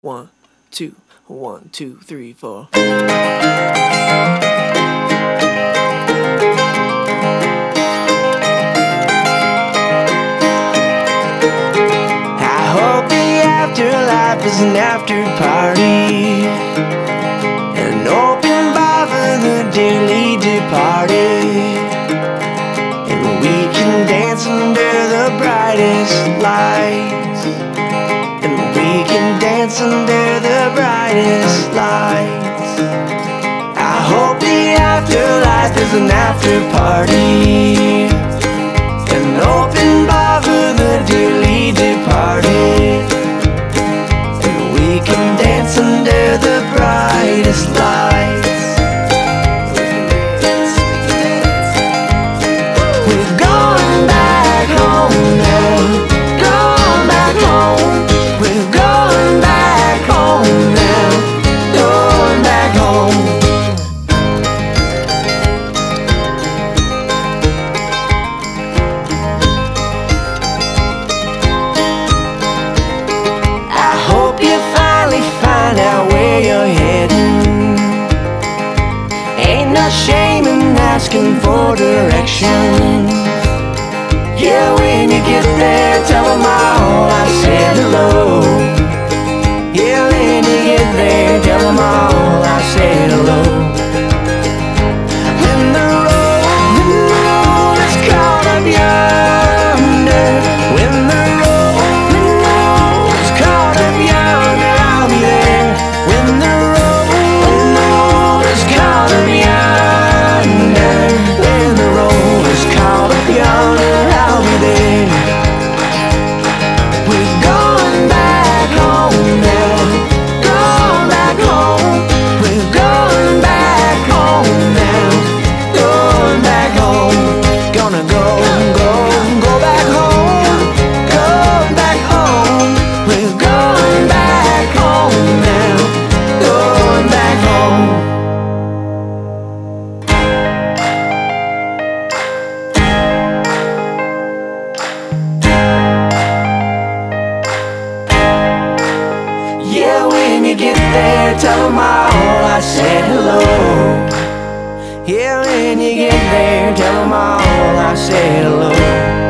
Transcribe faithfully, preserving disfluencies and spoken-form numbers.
One, two, one, two, three, four. I hope the afterlife is an after party, an open bar for the dearly departed, and we can dance under the brightest lights, and we can dance under the brightest lights. I hope the afterlife is an after party, an open bar for the dearly departed, and we can dance under the brightest lights. We're going back home now, going back home. We're going back home now, going back home. I hope you finally find out where you're heading. Ain't no shame in asking for direction. Yeah, when you get there, tell them all I said hello. Yeah, when you get there, tell them all I said hello. When the road, when the road is caught up yonder, when the road, when the road is caught up yonder, I'll be there. When the road, when the road is caught up yonder, when the road is caught up yonder, I'll be there. We're going back home now, going back home. We're going back home now, going back home. Gonna go, go, go back home, go back home. We're going back home now, going back home. Yeah, when you get there, tell them all I said hello. Yeah, when you get there, tell them all I said hello.